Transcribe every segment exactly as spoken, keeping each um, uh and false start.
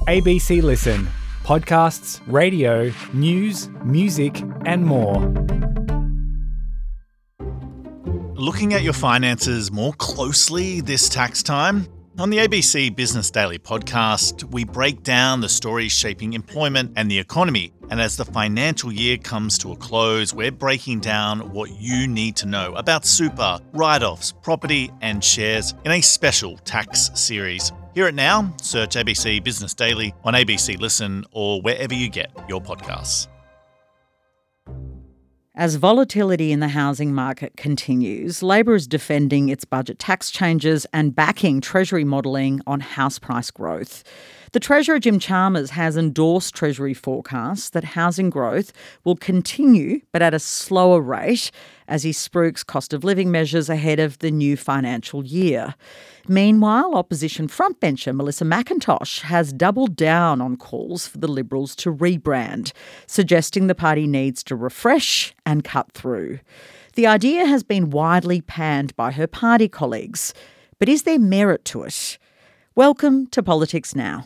A B C Listen. Podcasts, radio, news, music and more. Looking at your finances more closely this tax time? On the A B C Business Daily podcast, we break down the stories shaping employment and the economy. And as the financial year comes to a close, we're breaking down what you need to know about super, write-offs, property and shares in a special tax series. Hear it now. Search A B C Business Daily on A B C Listen or wherever you get your podcasts. As volatility in the housing market continues, Labor is defending its budget tax changes and backing Treasury modelling on house price growth. The Treasurer, Jim Chalmers, has endorsed Treasury forecasts that housing growth will continue but at a slower rate as he spruiks cost of living measures ahead of the new financial year. Meanwhile, opposition frontbencher Melissa McIntosh has doubled down on calls for the Liberals to rebrand, suggesting the party needs to refresh and cut through. The idea has been widely panned by her party colleagues, but is there merit to it? Welcome to Politics Now.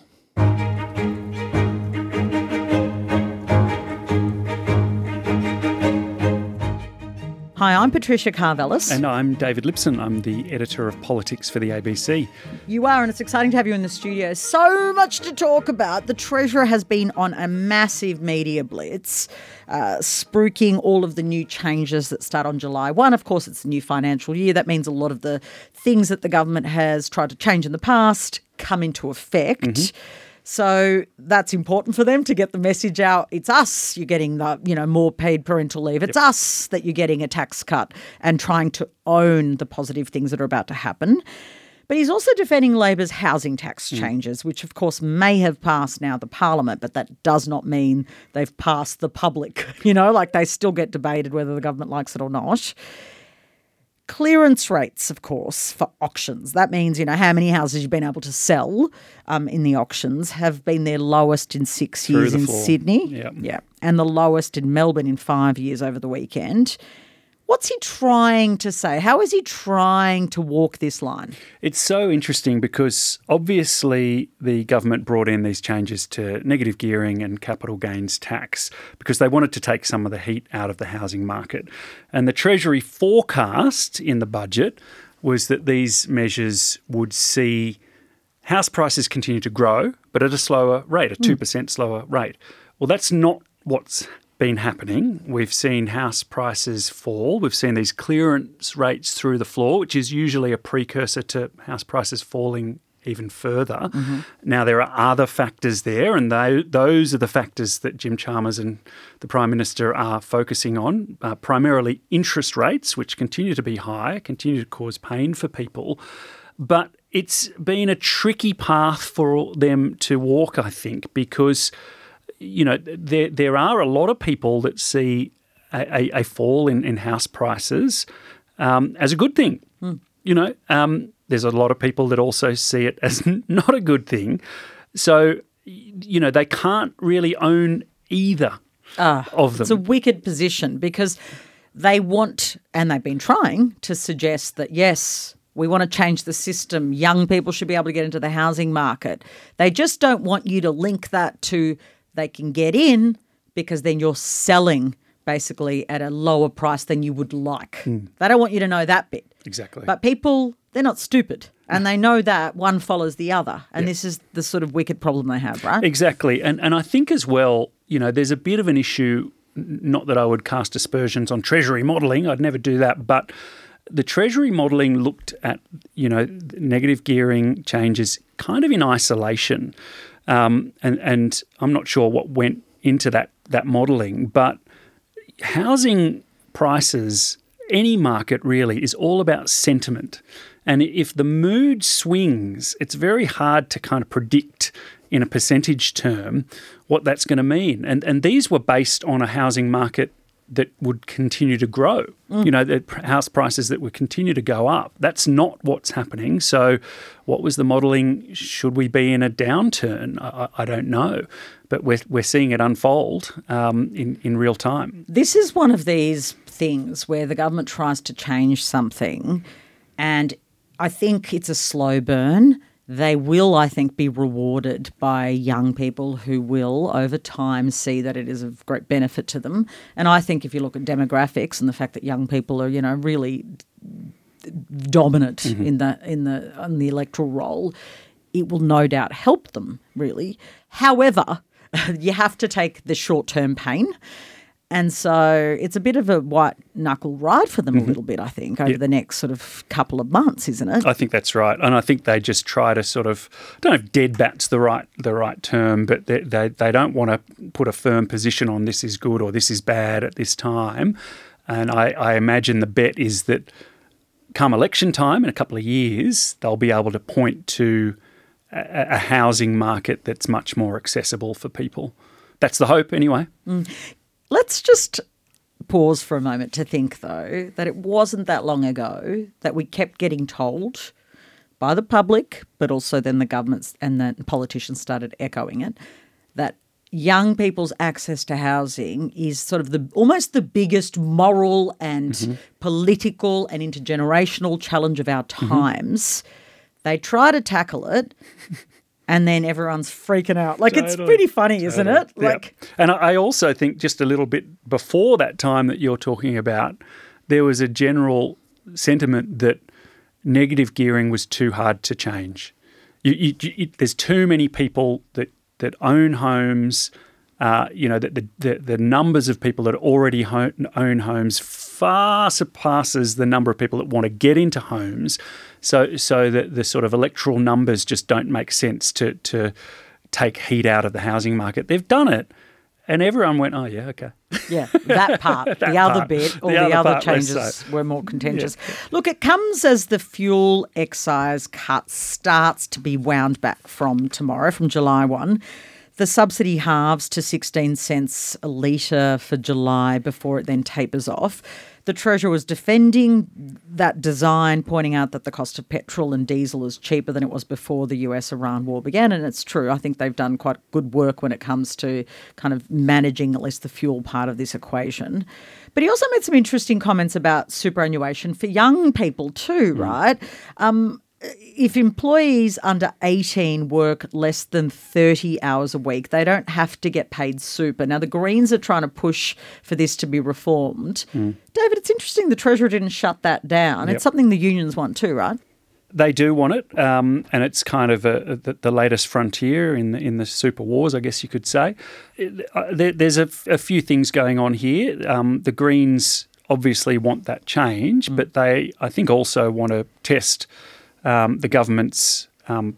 Hi, I'm Patricia Karvelis. And I'm David Lipson. I'm the editor of politics for the A B C. You are, and it's exciting to have you in the studio. So much to talk about. The Treasurer has been on a massive media blitz, uh, spruiking all of the new changes that start on July first. Of course, it's the new financial year. That means a lot of the things that the government has tried to change in the past come into effect. Mm-hmm. So that's important for them to get the message out. It's us you're getting the, you know, more paid parental leave. It's yep. us that you're getting a tax cut and trying to own the positive things that are about to happen. But he's also defending Labor's housing tax changes, mm. which of course may have passed now the Parliament, but that does not mean they've passed the public. You know, like they still get debated whether the government likes it or not. Clearance rates, of course, for auctions. That means, you know, how many houses you've been able to sell um, in the auctions have been their lowest in six Through years in floor. Sydney. Yep. Yeah. And the lowest in Melbourne in five years over the weekend. What's he trying to say? How is he trying to walk this line? It's so interesting because obviously the government brought in these changes to negative gearing and capital gains tax because they wanted to take some of the heat out of the housing market. And the Treasury forecast in the budget was that these measures would see house prices continue to grow, but at a slower rate, a two percent mm. slower rate. Well, that's not what's been happening. We've seen house prices fall. We've seen these clearance rates through the floor, which is usually a precursor to house prices falling even further. Mm-hmm. Now, there are other factors there, and they, those are the factors that Jim Chalmers and the Prime Minister are focusing on, uh, primarily interest rates, which continue to be high, continue to cause pain for people. But it's been a tricky path for them to walk, I think, because you know, there there are a lot of people that see a, a, a fall in, in house prices um, as a good thing. Mm. You know, um, there's a lot of people that also see it as not a good thing. So, you know, they can't really own either uh, of them. It's a wicked position because they want, and they've been trying to suggest that, yes, we want to change the system. Young people should be able to get into the housing market. They just don't want you to link that to they can get in because then you're selling basically at a lower price than you would like. Mm. They don't want you to know that bit. Exactly. But people, they're not stupid and they know that one follows the other. And yeah. this is the sort of wicked problem they have, right? Exactly. And and I think as well, you know, there's a bit of an issue, not that I would cast aspersions on Treasury modelling, I'd never do that, but the Treasury modelling looked at, you know, negative gearing changes kind of in isolation. Um, and, and I'm not sure what went into that that modelling, but housing prices, any market really, is all about sentiment. And if the mood swings, it's very hard to kind of predict in a percentage term what that's going to mean. And and these were based on a housing market that would continue to grow, mm. you know, the house prices that would continue to go up. That's not what's happening. So what was the modelling? Should we be in a downturn? I, I don't know. But we're, we're seeing it unfold um, in, in real time. This is one of these things where the government tries to change something and I think it's a slow burn. they will, I think, be rewarded by young people who will, over time, see that it is of great benefit to them. And I think if you look at demographics and the fact that young people are, you know, really dominant mm-hmm. in the in the in the electoral roll, it will no doubt help them, really. However, you have to take the short-term pain. And so it's a bit of a white-knuckle ride for them mm-hmm. a little bit, I think, over yeah. the next sort of couple of months, isn't it? I think that's right. And I think they just try to sort of, I don't know if dead bat's the right the right term, but they, they, they don't want to put a firm position on this is good or this is bad at this time. And I, I imagine the bet is that come election time in a couple of years, they'll be able to point to a, a housing market that's much more accessible for people. That's the hope anyway. Mm. Let's just pause for a moment to think, though, that it wasn't that long ago that we kept getting told by the public, but also then the governments and the politicians started echoing it, that young people's access to housing is sort of the almost the biggest moral and mm-hmm. political and intergenerational challenge of our times. Mm-hmm. They try to tackle it. And then everyone's freaking out. Like, totally. It's pretty funny, totally. Isn't it? Like, yeah. And I also think just a little bit before that time that you're talking about, there was a general sentiment that negative gearing was too hard to change. You, you, you, there's too many people that, that own homes. Uh, you know, that the, the, the numbers of people that already ho- own homes far surpasses the number of people that want to get into homes. So so the, the sort of electoral numbers just don't make sense to to take heat out of the housing market. They've done it, and everyone went, oh, yeah, okay. Yeah, that part. that the part. other bit, all the, the other, other changes so. were more contentious. Yeah. Look, it comes as the fuel excise cut starts to be wound back from tomorrow, from July first. The subsidy halves to sixteen cents a litre for July before it then tapers off. The Treasurer was defending that design, pointing out that the cost of petrol and diesel is cheaper than it was before the U S Iran war began. And it's true. I think they've done quite good work when it comes to kind of managing at least the fuel part of this equation. But he also made some interesting comments about superannuation for young people too, mm. right? Um, If employees under eighteen work less than thirty hours a week, they don't have to get paid super. Now, the Greens are trying to push for this to be reformed. Mm. David, it's interesting the Treasurer didn't shut that down. Yep. It's something the unions want too, right? They do want it, um, and it's kind of a, a, the, the latest frontier in the, in the super wars, I guess you could say. It, uh, there, there's a, a few things going on here. Um, the Greens obviously want that change, mm. but they, I think, also want to test Um, the government's um,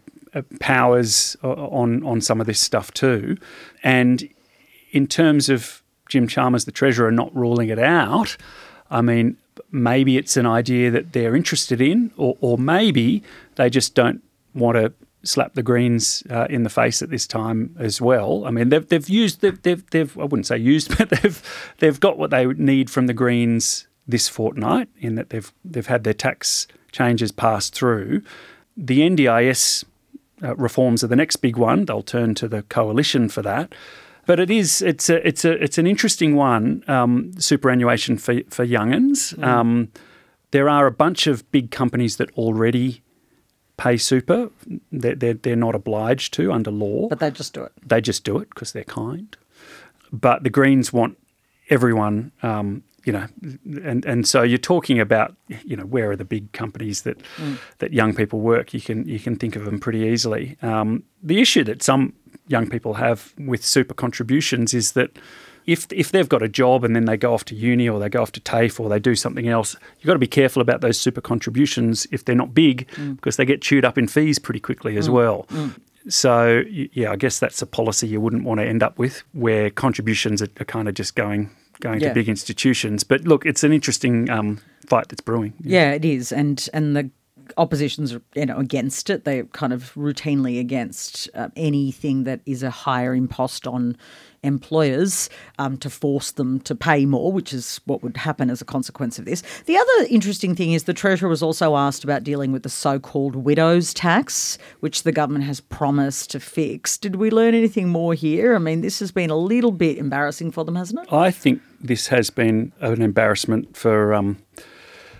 powers on on some of this stuff too. And in terms of Jim Chalmers, the Treasurer, not ruling it out, I mean, maybe it's an idea that they're interested in, or, or maybe they just don't want to slap the Greens uh, in the face at this time as well. I mean, they've they've used they've they've, they've I wouldn't say used, but they've they've got what they need from the Greens this fortnight in that they've they've had their tax changes passed through. The N D I S uh, reforms are the next big one. They'll turn to the coalition for that. But it is it's a it's a it's an interesting one. Um, superannuation for for young'uns. Mm. Um, there are a bunch of big companies that already pay super. They're, they're they're not obliged to under law, but they just do it. They just do it because they're kind. But the Greens want everyone. Um, You know, and, and so you're talking about, you know, where are the big companies that mm. that young people work? You can you can think of them pretty easily. Um, the issue that some young people have with super contributions is that if if they've got a job and then they go off to uni or they go off to TAFE or they do something else, you've got to be careful about those super contributions if they're not big mm. because they get chewed up in fees pretty quickly as mm. well. Mm. So, yeah, I guess that's a policy you wouldn't want to end up with where contributions are, are kind of just going... going yeah. to big institutions. But look, it's an interesting um, fight that's brewing. Yeah. yeah, it is. And and the opposition's, you know, against it. They're kind of routinely against uh, anything that is a higher impost on employers um, to force them to pay more, which is what would happen as a consequence of this. The other interesting thing is the Treasurer was also asked about dealing with the so-called widow's tax, which the government has promised to fix. Did we learn anything more here? I mean, this has been a little bit embarrassing for them, hasn't it? I think this has been an embarrassment for... Um,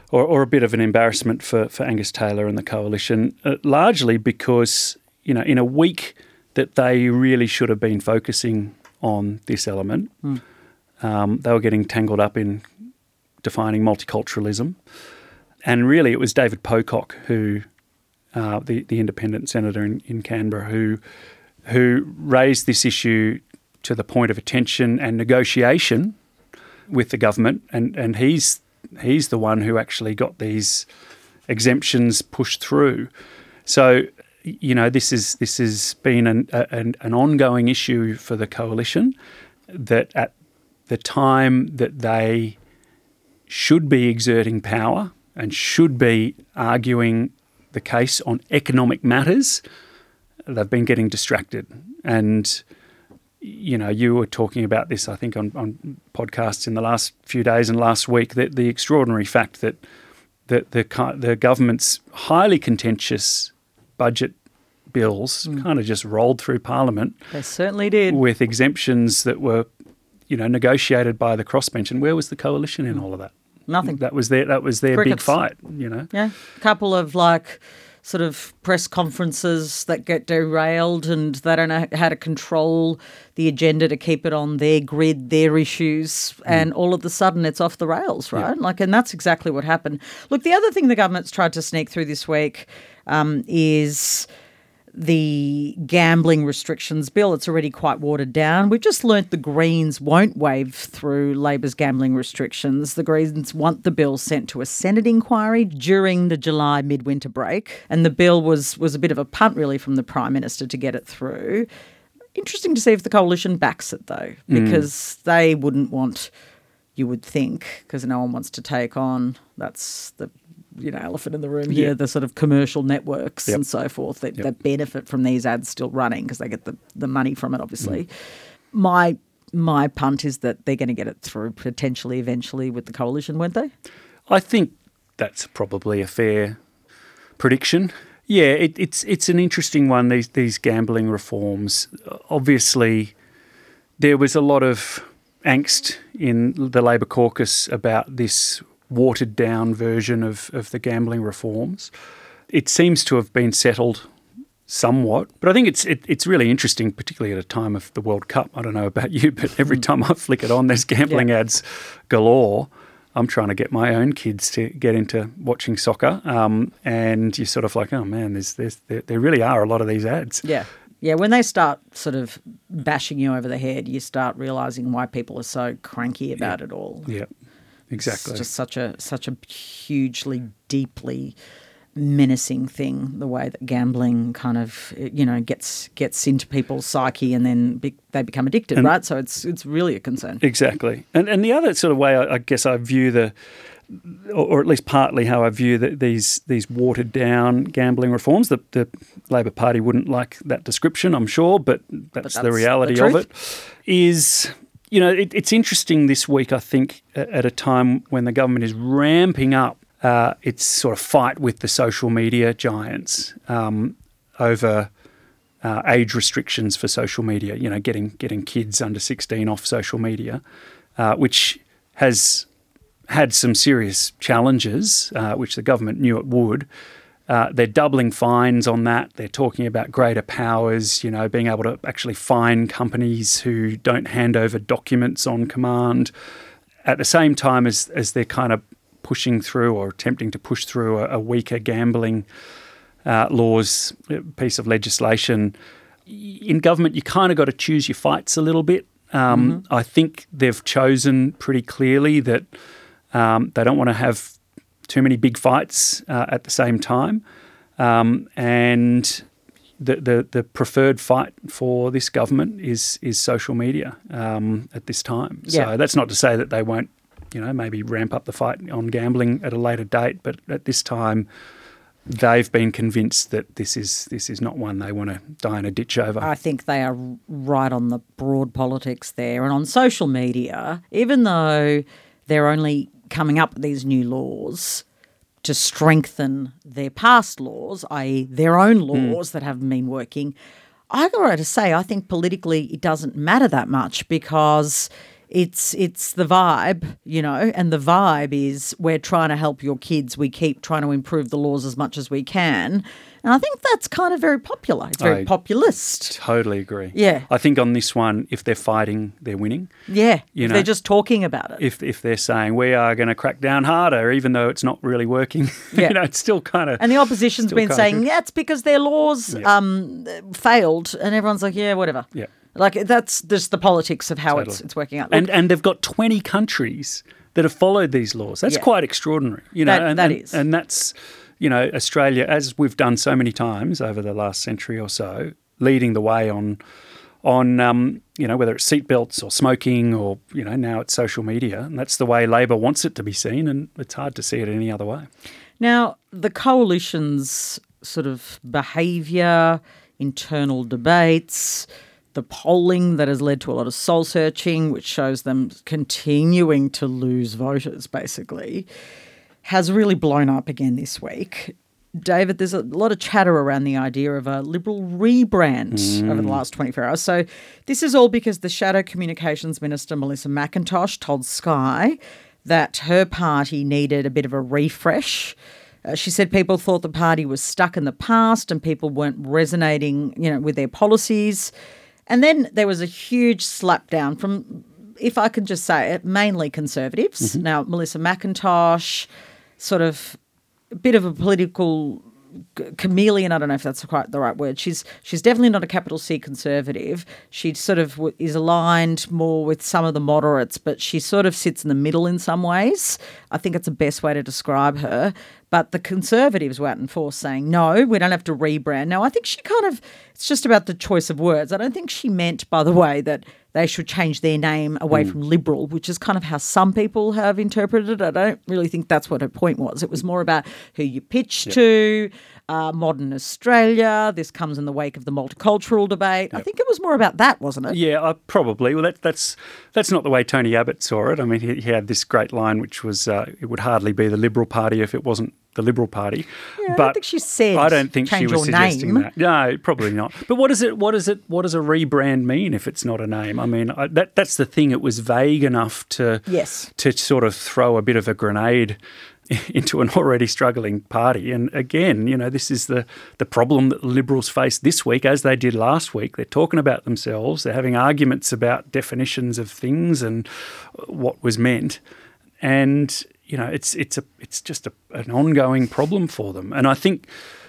or, or a bit of an embarrassment for, for Angus Taylor and the coalition, uh, largely because, you know, in a week that they really should have been focusing on this element, mm. um, they were getting tangled up in defining multiculturalism. And really it was David Pocock, who, uh, the, the independent senator in, in Canberra, who who raised this issue to the point of attention and negotiation with the government, and, and he's he's the one who actually got these exemptions pushed through. So, you know, this is this has been an, an, an ongoing issue for the coalition, that at the time that they should be exerting power and should be arguing the case on economic matters, they've been getting distracted. And, you know, you were talking about this, I think, on, on podcasts in the last few days and last week, that the extraordinary fact that, that the, the government's highly contentious budget bills mm. kind of just rolled through Parliament. They certainly did. With exemptions that were, you know, negotiated by the crossbench. And where was the coalition in all of that? Nothing. That was their, that was their Crickets. big fight, you know. Yeah, a couple of like sort of press conferences that get derailed, and they don't know how to control the agenda to keep it on their grid, their issues, mm. and all of a sudden it's off the rails, right? Yeah. Like, and that's exactly what happened. Look, the other thing the government's tried to sneak through this week um, is the gambling restrictions bill. It's already quite watered down. We've just learnt the Greens won't wave through Labor's gambling restrictions. The Greens want the bill sent to a Senate inquiry during the July midwinter break. And the bill was, was a bit of a punt, really, from the Prime Minister to get it through. Interesting to see if the coalition backs it, though, because mm. they wouldn't want, you would think, because no one wants to take on, that's the you know, elephant in the room here, yeah. the sort of commercial networks yep. and so forth that, yep. that benefit from these ads still running because they get the, the money from it, obviously. Mm. My my punt is that they're going to get it through potentially eventually with the coalition, won't they? I think that's probably a fair prediction. Yeah, it, it's it's an interesting one, these, these gambling reforms. Obviously, there was a lot of angst in the Labor caucus about this watered-down version of, of the gambling reforms. It seems to have been settled somewhat, but I think it's it, it's really interesting, particularly at a time of the World Cup. I don't know about you, but every time I flick it on, there's gambling yeah. ads galore. I'm trying to get my own kids to get into watching soccer, um, and you're sort of like, oh man, there's, there's there, there really are a lot of these ads. Yeah. Yeah, when they start sort of bashing you over the head, you start realising why people are so cranky about yeah. it all. Yeah. Exactly. It's just such a such a hugely, deeply menacing thing, the way that gambling kind of, you know, gets gets into people's psyche and then be, they become addicted, and right? So it's it's really a concern. Exactly. And and the other sort of way I, I guess I view the, or at least partly how I view the, these these watered down gambling reforms, the, the Labor Party wouldn't like that description, I'm sure, but that's, but that's the reality the of it, is... You know, it, it's interesting this week, I think, at a time when the government is ramping up uh, its sort of fight with the social media giants um, over uh, age restrictions for social media, you know, getting getting kids under sixteen off social media, uh, which has had some serious challenges, uh, which the government knew it would. Uh, they're doubling fines on that. They're talking about greater powers, you know, being able to actually fine companies who don't hand over documents on command. At the same time as, as they're kind of pushing through or attempting to push through a, a weaker gambling uh, laws piece of legislation, in government you kind of got to choose your fights a little bit. Um, mm-hmm. I think they've chosen pretty clearly that um, they don't want to have too many big fights uh, at the same time, um, and the, the the preferred fight for this government is is social media um, at this time. Yeah. So that's not to say that they won't, you know, maybe ramp up the fight on gambling at a later date, but at this time, they've been convinced that this is this is not one they want to die in a ditch over. I think they are right on the broad politics there, and on social media, even though they're only coming up with these new laws to strengthen their past laws, that is their own laws mm. that haven't been working, I got to say I think politically it doesn't matter that much, because It's it's the vibe, you know, and the vibe is we're trying to help your kids. We keep trying to improve the laws as much as we can. And I think that's kind of very popular. It's very I populist. Totally agree. Yeah. I think on this one, if they're fighting, they're winning. Yeah. You if know, they're just talking about it. If if they're saying we are going to crack down harder, even though it's not really working, Yeah. you know, it's still kind of. And the opposition's still been kinda saying, good. yeah, it's because their laws Yeah. um, failed. And everyone's like, yeah, whatever. Yeah. Like, that's just the politics of how it's, Totally. it's working out. And Look, and they've got twenty countries that have followed these laws. That's Yeah. quite extraordinary, you know. That- and, that and, is. and that's, you know, Australia, as we've done so many times over the last century or so, leading the way on, on um, you know, whether it's seatbelts or smoking or, you know, now it's social media. And that's the way Labor wants it to be seen, and it's hard to see it any other way. Now, the coalition's sort of behaviour, internal debates, the polling that has led to a lot of soul searching, which shows them continuing to lose voters, basically, has really blown up again this week. David, there's a lot of chatter around the idea of a Liberal rebrand Mm. over the last twenty-four hours. So this is all because the Shadow Communications Minister, Melissa McIntosh, told Sky that her party needed a bit of a refresh. Uh, she said people thought the party was stuck in the past and people weren't resonating, you know, with their policies. And then there was a huge slapdown from, if I can just say it, mainly Conservatives. Mm-hmm. Now, Melissa McIntosh, sort of a bit of a political g- chameleon. I don't know if that's quite the right word. She's she's definitely not a capital C Conservative. She sort of w- is aligned more with some of the moderates, but she sort of sits in the middle in some ways. I think it's the best way to describe her. But the Conservatives were out in force saying, no, we don't have to rebrand. Now, I think she kind of, it's just about the choice of words. I don't think she meant, by the way, that they should change their name away Mm. from Liberal, which is kind of how some people have interpreted it. I don't really think that's what her point was. It was more about who you pitch Yep. to, uh, modern Australia. This comes in the wake of the multicultural debate. I think it was more about that, wasn't it? Yeah, uh, probably. Well, that, that's that's not the way Tony Abbott saw it. I mean, he, he had this great line, which was, uh, "It would hardly be the Liberal Party if it wasn't the Liberal Party." Yeah, I but don't think she said I don't think she change was your suggesting name. that. No, probably not. But what is it? What is it? What does a rebrand mean if it's not a name? I mean, I, that that's the thing. It was vague enough to Yes. to sort of throw a bit of a grenade into an already struggling party. And again, you know, this is the, the problem that the Liberals face this week, as they did last week. They're talking about themselves. They're having arguments about definitions of things and what was meant. And, you know, it's it's a it's just a, an ongoing problem for them. And I think,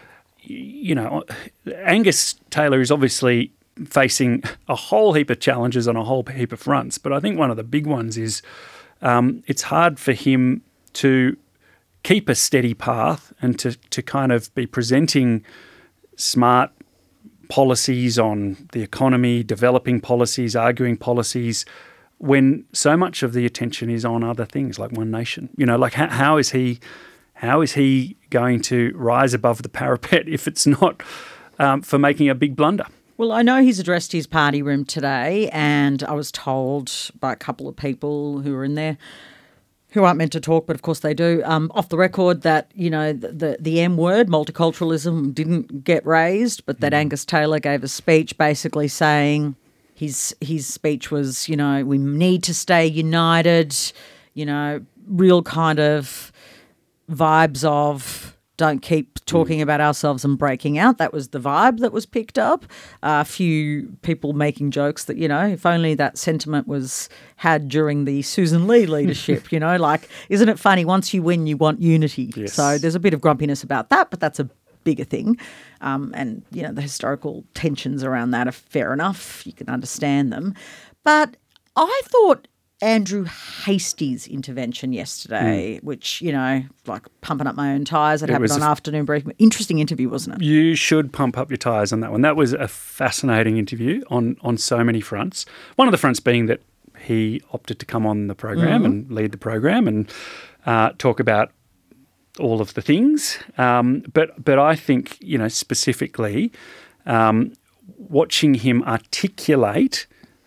you know, Angus Taylor is obviously facing a whole heap of challenges on a whole heap of fronts. But I think one of the big ones is um, it's hard for him to keep a steady path and to, to kind of be presenting smart policies on the economy, developing policies, arguing policies, when so much of the attention is on other things like One Nation. You know, like how, how is he how is he going to rise above the parapet if it's not um, for making a big blunder? Well, I know he's addressed his party room today, and I was told by a couple of people who were in there who aren't meant to talk, but of course they do, um, off the record that, you know, the, the, the M word, multiculturalism, didn't get raised, but that mm. Angus Taylor gave a speech basically saying his his speech was, you know, we need to stay united, you know, real kind of vibes of don't keep talking mm. about ourselves and breaking out. That was the vibe that was picked up. Uh, a few people making jokes that, you know, if only that sentiment was had during the Susan Lee leadership, you know, like, isn't it funny? Once you win, you want unity. Yes. So there's a bit of grumpiness about that, but that's a bigger thing. Um, and, you know, the historical tensions around that are fair enough. You can understand them. But I thought Andrew Hastie's intervention yesterday, mm. which, you know, like pumping up my own tyres. It, it happened on f- afternoon briefing. Interesting interview, wasn't it? You should pump up your tyres on that one. That was a fascinating interview on, on so many fronts. One of the fronts being that he opted to come on the program mm-hmm. and lead the program and uh, talk about all of the things. Um, but but I think, you know, specifically um, watching him articulate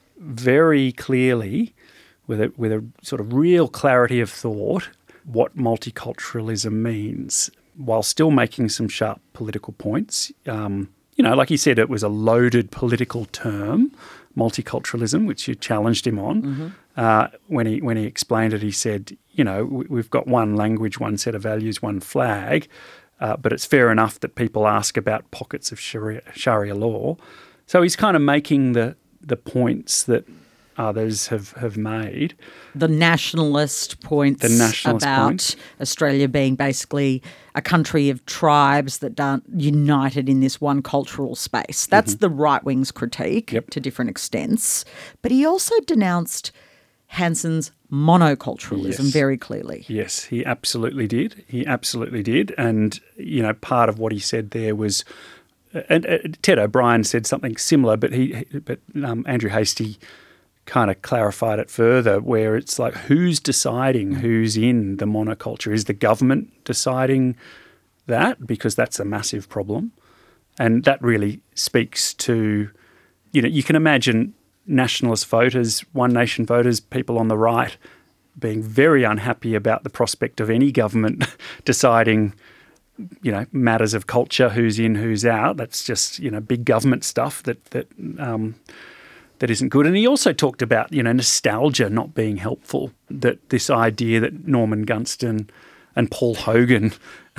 very clearly with a, with a sort of real clarity of thought what multiculturalism means while still making some sharp political points. Um, you know, like he said, it was a loaded political term. multiculturalism, which you challenged him on. Mm-hmm. Uh, when he when he explained it, he said, you know, we've got one language, one set of values, one flag, uh, but it's fair enough that people ask about pockets of Sharia, Sharia law. So he's kind of making the the points that others have, have made. The nationalist points the nationalist about point. Australia being basically a country of tribes that aren't united in this one cultural space. That's mm-hmm. the right wing's critique yep. to different extents. But he also denounced Hanson's monoculturalism yes. very clearly. Yes, he absolutely did. He absolutely did. And, you know, part of what he said there was, and uh, Ted O'Brien said something similar, but he, but um, Andrew Hastie kind of clarified it further, where it's like, who's deciding who's in the monoculture? Is the government deciding that? Because that's a massive problem. And that really speaks to, you know, you can imagine nationalist voters, One Nation voters, people on the right being very unhappy about the prospect of any government deciding, you know, matters of culture, who's in, who's out. That's just, you know, big government stuff that that um, that isn't good. And he also talked about, you know, nostalgia not being helpful, that this idea that Norman Gunston and Paul Hogan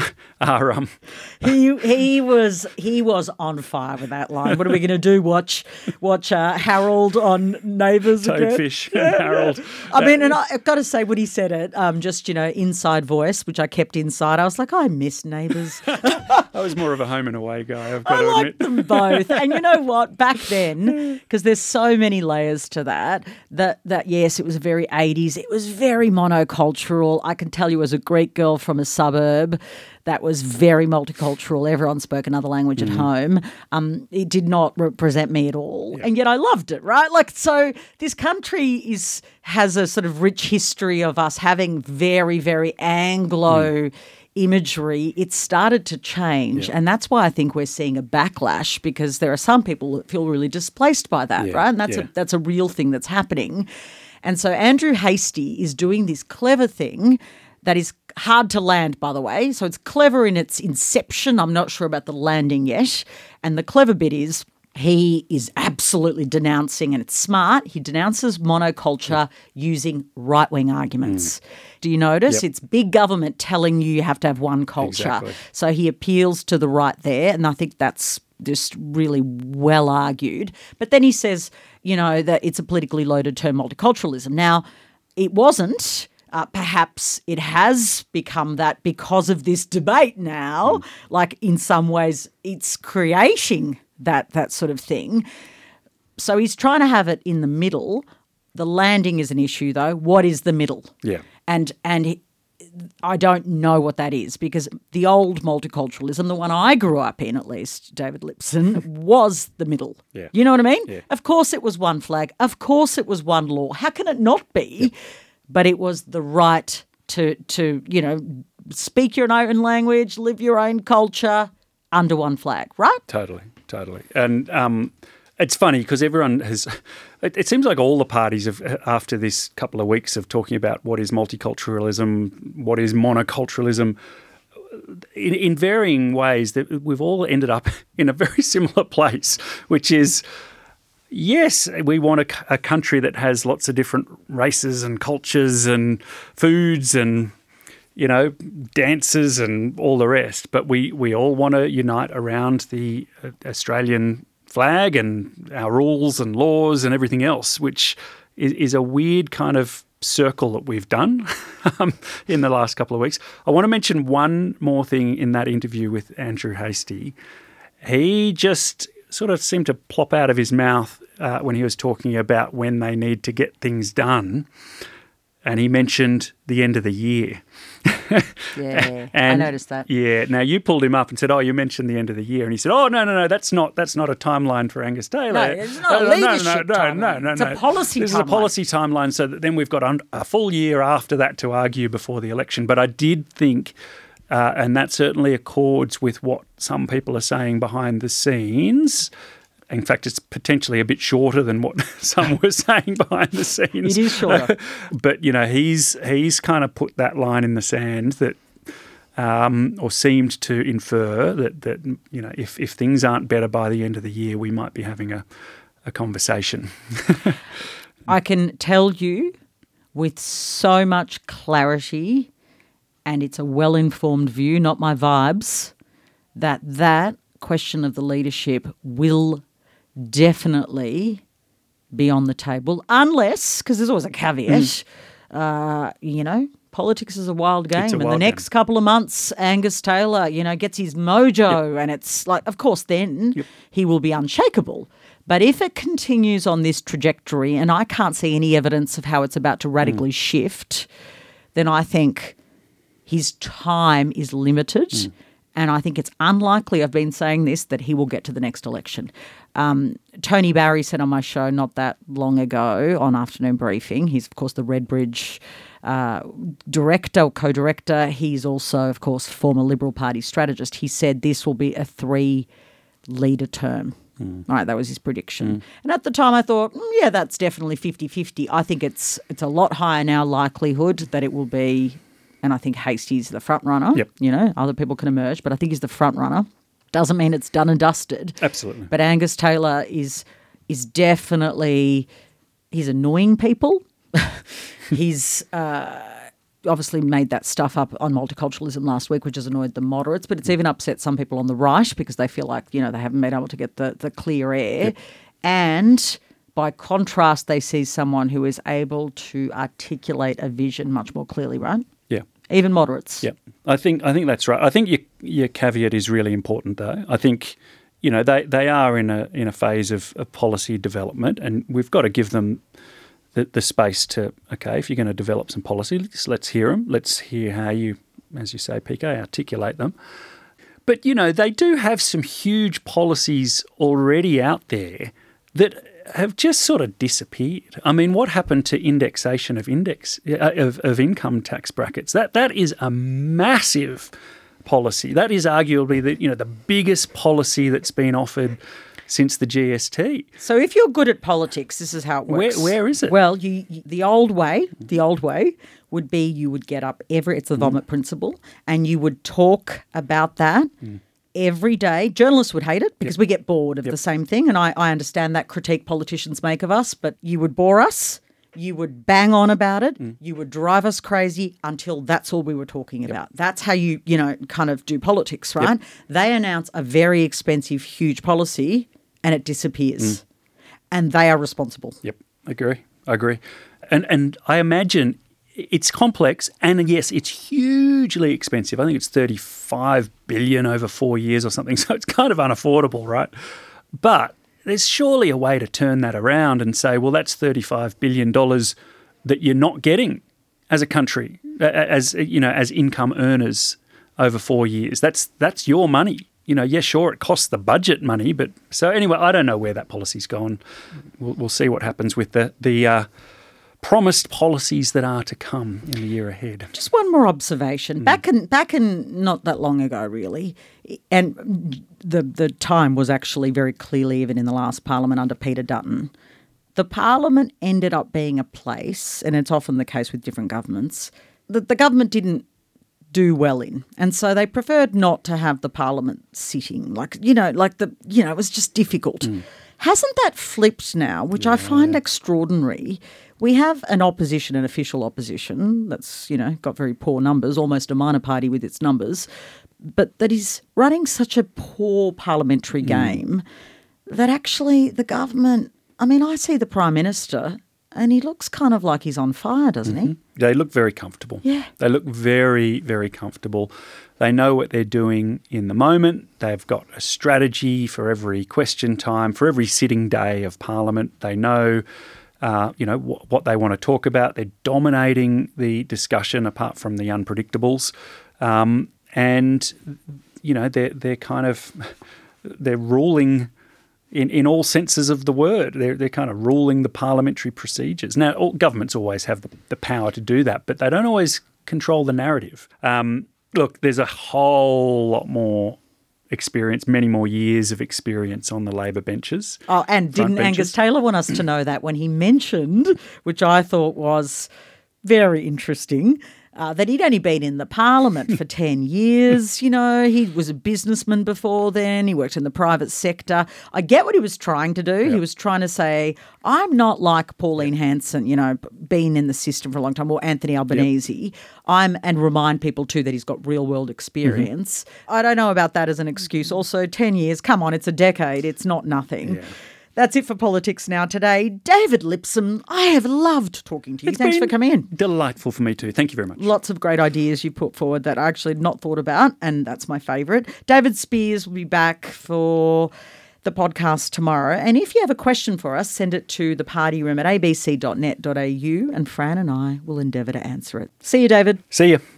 are um he he was he was on fire with that line. What are we going to do? Watch watch uh, Harold on Neighbours again? Toadfish and Harold. I mean, and I, I've got to say, when he said it, um, just, you know, inside voice, which I kept inside, I was like, I miss Neighbours. I was more of a home and away guy, I've got I to liked admit. them both. And you know what? Back then, because there's so many layers to that, that, that yes, it was very eighties. It was very monocultural. I can tell you, as a Greek girl from a suburb, that was very multicultural. Everyone spoke another language mm. at home. Um, it did not represent me at all. Yeah. And yet I loved it, right? Like, so this country is has a sort of rich history of us having very, very Anglo mm. imagery. It started to change. Yeah. And that's why I think we're seeing a backlash, because there are some people that feel really displaced by that, yeah. right? And that's, yeah. a, that's a real thing that's happening. And so Andrew Hastie is doing this clever thing that is hard to land, by the way. So it's clever in its inception. I'm not sure about the landing yet. And the clever bit is he is absolutely denouncing, and it's smart, he denounces monoculture using right-wing arguments. Mm. Do you notice? Yep. It's big government telling you you have to have one culture. Exactly. So he appeals to the right there, and I think that's just really well argued. But then he says, you know, that it's a politically loaded term, multiculturalism. Now, it wasn't. Uh, perhaps it has become that because of this debate now. Mm. Like, in some ways, it's creating that that sort of thing. So he's trying to have it in the middle. The landing is an issue, though. What is the middle? Yeah. And and he, I don't know what that is, because the old multiculturalism, the one I grew up in at least, David Lipson, was the middle. Yeah. You know what I mean? Yeah. Of course it was one flag. Of course it was one law. How can it not be? Yeah. But it was the right to, to, you know, speak your own language, live your own culture under one flag, right? Totally, totally. And um, it's funny because everyone has it, – it seems like all the parties have, after this couple of weeks of talking about what is multiculturalism, what is monoculturalism, in, in varying ways, that we've all ended up in a very similar place, which is – yes, we want a, a country that has lots of different races and cultures and foods and, you know, dances and all the rest. But we, we all want to unite around the Australian flag and our rules and laws and everything else, which is, is a weird kind of circle that we've done um, in the last couple of weeks. I want to mention one more thing in that interview with Andrew Hastie. He just sort of seemed to plop out of his mouth uh, when he was talking about when they need to get things done. And he mentioned the end of the year. Yeah, and, I noticed that. Yeah. Now, you pulled him up and said, oh, you mentioned the end of the year. And he said, oh, no, no, no, that's not that's not a timeline for Angus Taylor. No, it's not a leadership no, no, timeline. no, no, no, It's no. a policy this timeline. This is a policy timeline, so that then we've got a full year after that to argue before the election. But I did think... Uh, and that certainly accords with what some people are saying behind the scenes. In fact, it's potentially a bit shorter than what some were saying behind the scenes. It is shorter. But, you know, he's he's kind of put that line in the sand that, um, or seemed to infer that, that you know, if, if things aren't better by the end of the year, we might be having a, a conversation. I can tell you with so much clarity, and it's a well-informed view, not my vibes, that that question of the leadership will definitely be on the table, unless, because there's always a caveat, mm. uh, you know, politics is a wild game. It's a and wild the next game. couple of months, Angus Taylor, you know, gets his mojo, yep. and it's like, of course, then yep. he will be unshakable. But if it continues on this trajectory, and I can't see any evidence of how it's about to radically mm. shift, then I think his time is limited. Mm. And I think it's unlikely, I've been saying this, that he will get to the next election. Um, Tony Barry said on my show not that long ago on Afternoon Briefing, he's, of course, the Redbridge uh, director or co-director. He's also, of course, former Liberal Party strategist. He said this will be a three-leader term. Mm. All right, that was his prediction. Mm. And at the time I thought, mm, yeah, that's definitely fifty-fifty. I think it's it's a lot higher now likelihood that it will be, and I think Hastie's the front runner. Yep. You know, other people can emerge, but I think he's the front runner. Doesn't mean it's done and dusted. Absolutely. But Angus Taylor is is definitely, he's annoying people. he's uh, obviously made that stuff up on multiculturalism last week, which has annoyed the moderates, but it's even upset some people on the right because they feel like, you know, they haven't been able to get the, the clear air. Yep. And by contrast, they see someone who is able to articulate a vision much more clearly, right? Yeah. Even moderates. Yeah. I think I think that's right. I think your your caveat is really important though. I think, you know, they, they are in a in a phase of, of policy development, and we've got to give them the, the space to, okay, if you're going to develop some policy, let's, let's hear them. Let's hear how you, as you say, P K, articulate them. But, you know, they do have some huge policies already out there that have just sort of disappeared. I mean, what happened to indexation of index of, of income tax brackets? That that is a massive policy. That is arguably the you know the biggest policy that's been offered since the G S T. So if you're good at politics, this is how it works. Where, where is it? Well, you, you, the old way, the old way would be you would get up every, it's the vomit mm. principle, and you would talk about that mm. every day. Journalists would hate it because yep. we get bored of yep. the same thing, and I, I understand that critique politicians make of us, but you would bore us. You would bang on about it. Mm. You would drive us crazy until that's all we were talking yep. about. That's how you, you know, kind of do politics, right? Yep. They announce a very expensive, huge policy and it disappears. Mm. And they are responsible. Yep, I agree. I agree. And and I imagine it's complex, and yes, it's hugely expensive. I think it's thirty-five billion dollars over four years or something, so it's kind of unaffordable, right? But there's surely a way to turn that around and say, well, that's thirty-five billion dollars that you're not getting as a country, as you know, as income earners over four years. That's that's your money. You know, yeah, sure, it costs the budget money, but so anyway, I don't know where that policy's gone. We'll, we'll see what happens with the the uh, promised policies that are to come in the year ahead. Just one more observation. Mm. Back in back in not that long ago, really, and the the time was actually very clearly even in the last Parliament under Peter Dutton. The Parliament ended up being a place, and it's often the case with different governments, that the government didn't do well in. And so they preferred not to have the Parliament sitting. Like, you know, like the, you know, it was just difficult. Mm. Hasn't that flipped now, which yeah. I find extraordinary? We have an opposition, an official opposition that's, you know, got very poor numbers, almost a minor party with its numbers, but that is running such a poor parliamentary mm. game that actually the government, I mean, I see the Prime Minister and he looks kind of like he's on fire, doesn't mm-hmm. he? They look very comfortable. Yeah. They look very, very comfortable. They know what they're doing in the moment. They've got a strategy for every question time, for every sitting day of Parliament. They know, uh, you know, wh- what they want to talk about. They're dominating the discussion apart from the unpredictables. Um, and, you know, they're, they're kind of, they're ruling In, in all senses of the word. They're, they're kind of ruling the parliamentary procedures. Now, all governments always have the, the power to do that, but they don't always control the narrative. Um, look, there's a whole lot more experience, many more years of experience on the Labor benches. Oh, and didn't benches. Angus Taylor want us to know that when he mentioned, which I thought was very interesting, uh, that he'd only been in the parliament for ten years. You know, he was a businessman before then. He worked in the private sector. I get what he was trying to do. Yep. He was trying to say, I'm not like Pauline Hanson, you know, been in the system for a long time, or Anthony Albanese. Yep. I'm and remind people too that he's got real world experience. Mm-hmm. I don't know about that as an excuse. Also, ten years, come on, it's a decade. It's not nothing. Yeah. That's it for Politics Now today. David Lipsome, I have loved talking to you. It's Thanks for coming in. Delightful for me too. Thank you very much. Lots of great ideas you put forward that I actually had not thought about, and that's my favourite. David Spears will be back for the podcast tomorrow. And if you have a question for us, send it to the party room at a b c dot net dot a u and Fran and I will endeavour to answer it. See you, David. See you.